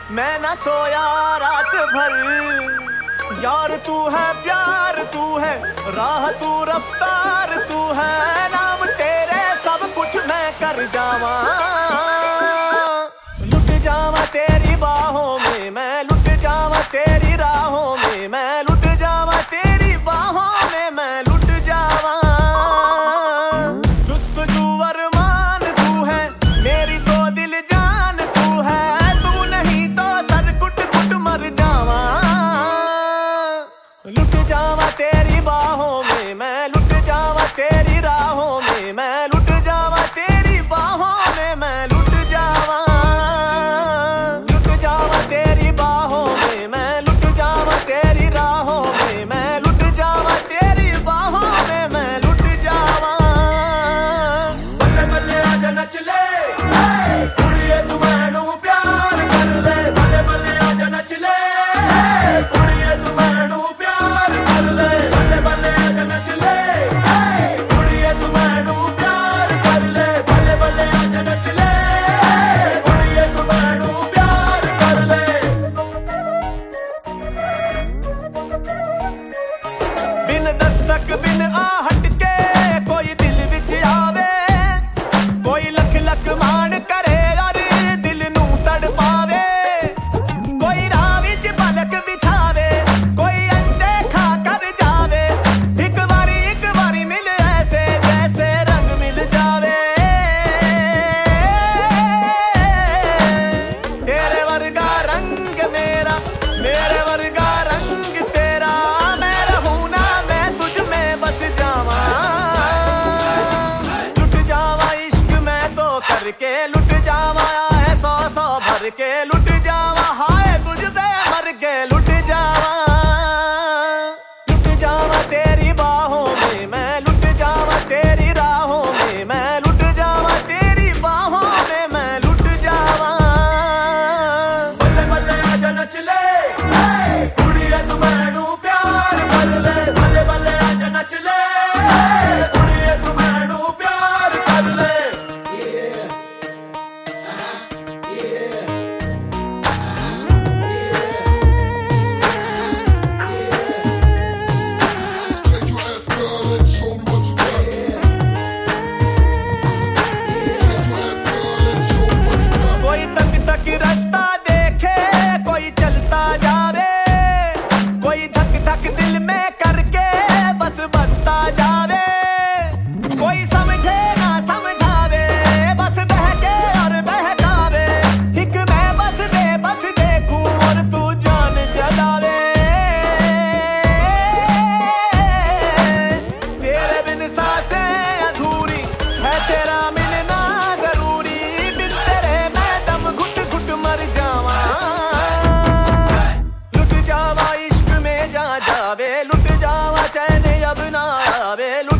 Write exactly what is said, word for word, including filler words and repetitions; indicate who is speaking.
Speaker 1: मैं ना सोया रात भर। यार तू है प्यार तू है राह तू रफ्तार तू है, नाम तेरे सब कुछ मैं कर जावा। लुट जावा तेरी बाहों में मैं, लुट जावा तेरी राहों में मैं, लुट जावा तेरी बाहों में मैं, लुट जावा। जुस्तजू अरमान तू है मेरी तो दिल जान तू है, तू नहीं तो सर कुट कुट मर जावा। लुट जावा तेरी बाहों में मैं, लुट जावा तेरी राहों में मैं, लुट जावा तेरी बाहों में मैं, लुट जावा। लुट जावा तेरी बाहों में मैं, लुट जावा तेरी राहों में मैं, लुट जावा तेरी बाहों में मैं, लुट जावा।
Speaker 2: बल्ले बल्ले आजा नच ले कुड़िए तू मैनू प्यार कर ले, बल्ले बल्ले आजा नच ले कुड़िए तू मैनू प्यार कर ले, बल्ले बल्ले आजा नच ले कुड़िए तू मैनू प्यार कर ले, बल्ले बल्ले आजा नच ले कुड़िए तू मैनू प्यार कर ले।
Speaker 1: बिन दस्तक बिन आहट के कोई दिल विच आवे, कोई लख लख मान करे और दिल नू तड़ पावे, कोई राह विच पलक बिछावे, कोई अंडे खा कर जावे, एक बारी एक बारी मिल ऐसे जैसे रंग मिल जावे। तेरे वर्गा रंग मेरा मेरे वर्गा रंग तेरा, मैं रहूं ना मैं तुझ में बस जावा। लुट जावा इश्क मैं तो करके, लुट जावा है सौ सौ भर के, लुट जावा हाय तुझ पे मर के, लुट जावा। लुट जावा तेरी बाहों में मैं, लुट जावा तेरी राहों में मैं, लुट जावा तेरी बाहों में मैं, लुट जावा।
Speaker 2: बल्ले बल्ले आजा नच ले कुड़िए तू मैनू प्यार कर ले, बल्ले बल्ले आजा नच ले कुड़िए तू मैनू प्यार कर ले।
Speaker 3: Take your ass girl and show me what you got. Take your ass girl and show me what you got.
Speaker 1: कोई तक तक रास्ता देखे कोई चलता जावे, कोई धक धक दिल में करके बस बसता जावे, कोई समझे ना समझावे बस बहके और बहकावे, एक मैं बस दे बस देखूं और तू जान जलावे। तेरे बिन सांसें अधूरी है तेरा मिलना जरूरी, बिन तेरे मैं दम घुट घुट मर जावा। लुट जावा इश्क में जा जावे, लुट जावा चैन अब ना आवे, लुट